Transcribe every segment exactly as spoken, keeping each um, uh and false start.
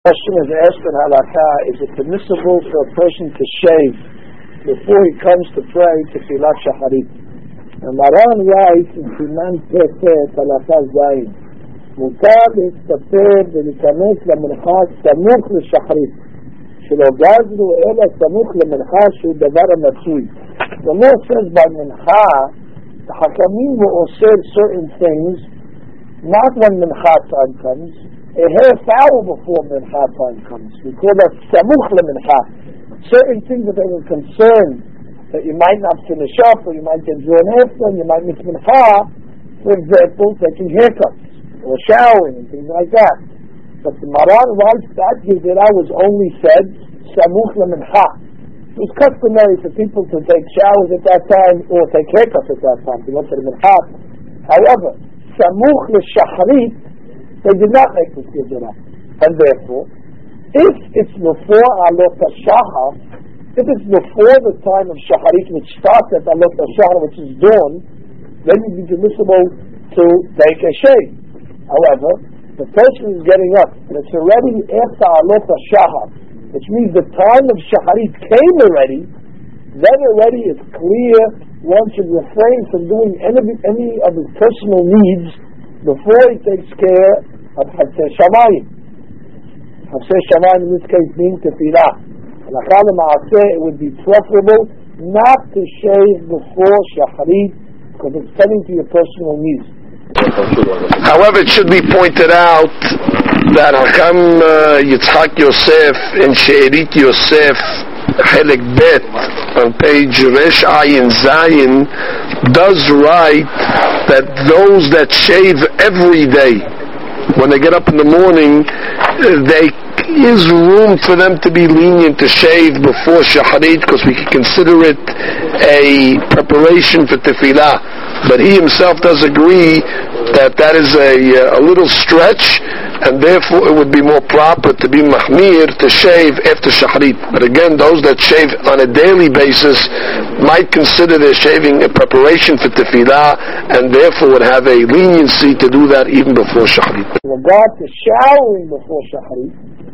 Question is asked in halakha: is it permissible for a person to shave before he comes to pray Tefillat Shacharit? And Maran writes in Siman Pefet halakha Zayin, Mutar להסתפר ולהיכנס למנחה סמוך לשחרית, שלא גזרו אלא סמוך למנחה שהוא דבר המצוי. The law says by mincha, the Hakamim will also certain things, not when mincha time comes, a half hour before mincha time comes. We call that samuch lemincha. Certain things that they were concerned that you might not finish up, or you might get drawn after, and you might miss mincha. For example, taking haircuts or showering and things like that. But the Maran writes that Gezerah was only said samuch lemincha. It was customary for people to take showers at that time or take haircuts at that time to go to the mincha. However, samuch l'shacharit, they did not make this Gezerah. And therefore, if it's before Alot HaShachar, if it's before the time of Shacharit, which starts at Alot HaShachar, which is dawn, then it would be permissible to take a shave. However, the person is getting up, and it's already after Alot HaShachar, which means the time of Shacharit came already, then already it's clear one should refrain from doing any, any of his personal needs before he takes care of Hafseh Shamayim. Hafseh Shamayim in this case means Tefillah. Halakha l'ma'aseh, it would be preferable not to shave before Shacharit because it's tending to your personal needs. However, it should be pointed out that Hakam uh, Yitzhak Yosef in She'erit Yosef Helek Bet on page Resh Ayin Zayin does write that those that shave every day, when they get up in the morning, there is room for them to be lenient to shave before Shacharit because we can consider it a preparation for Tefillah. But he himself does agree that that is a, a little stretch, and therefore it would be more proper to be mahmir to shave after Shacharit. But again, those that shave on a daily basis might consider their shaving a preparation for Tefillah, and therefore would have a leniency to do that even before Shacharit. In regard to showering before Shacharit,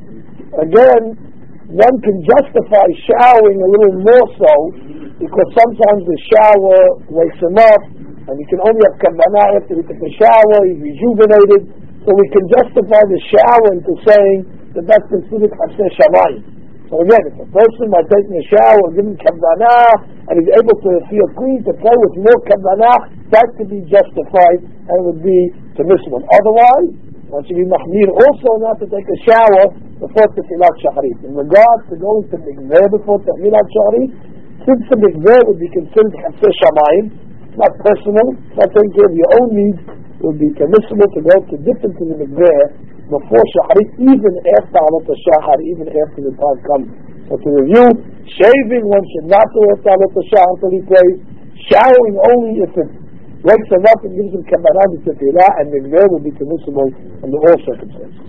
again, one can justify showering a little more so, because sometimes the shower wakes him up, and he can only have kavanah after he took a shower, he's rejuvenated, so we can justify the shower into saying that that's considered Hafseh Shamayim. So again, if a person by taking a shower, giving kavanah, and he's able to feel clean, to play with more kavanah, that could be justified, and it would be permissible. Otherwise, one should be mahmir also not to take a shower before Tefillat Shacharit. In regard to going to mikveh before Tefillat Shacharit, since the mikveh would be considered Hafseh Shamayim, not personal, not taking care of your own needs, it would be permissible to go to dip into the mikveh before Shacharit, even after Alot HaShachar, even after the time comes. So to review, shaving one should not do after Alot HaShachar until he prays, showering only if it wakes him up and gives him kavanah to tefillah, and mikveh will be permissible under all circumstances.